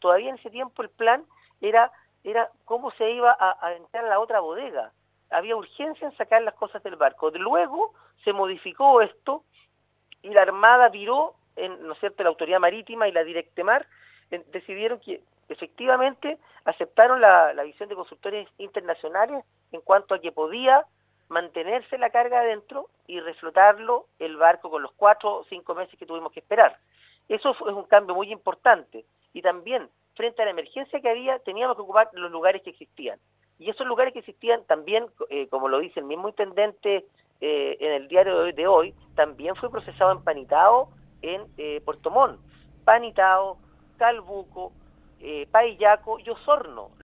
todavía en ese tiempo el plan era cómo se iba a entrar a la otra bodega. Había urgencia en sacar las cosas del barco. Luego se modificó esto y la Armada viró, ¿no es cierto?, la Autoridad Marítima y la Directemar decidieron que efectivamente aceptaron la visión de consultores internacionales en cuanto a que podía mantenerse la carga adentro y reflotarlo el barco con los 4 o 5 meses que tuvimos que esperar. Eso es un cambio muy importante. Y también, frente a la emergencia que había, teníamos que ocupar los lugares que existían. Y esos lugares que existían también, como lo dice el mismo intendente en el diario de hoy, también fue procesado en Panitao, en Puerto Montt. Panitao, Calbuco, Paillaco y Osorno.